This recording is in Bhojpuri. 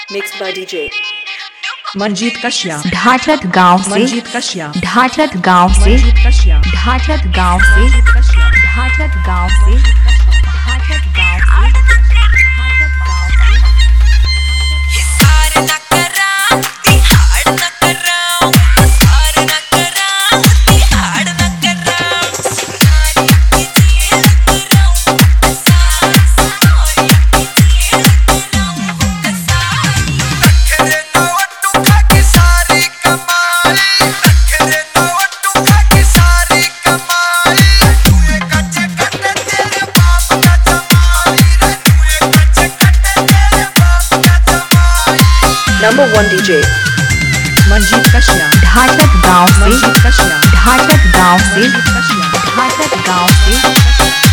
Mixed by DJ Manjeet Kashyap ढाटरत गांव से मंजीत कश्यप ढाटरत गांव से मंजीत कश्यप ढाटरत गांव से ढाटरत गांव से ढाटरत गांव से Number 1 DJ मंजीत कश्यप ढाटरत गांव से मंजीत कश्यप ढाटरत गांव से मंजीत कश्यप ढाटरत गांव से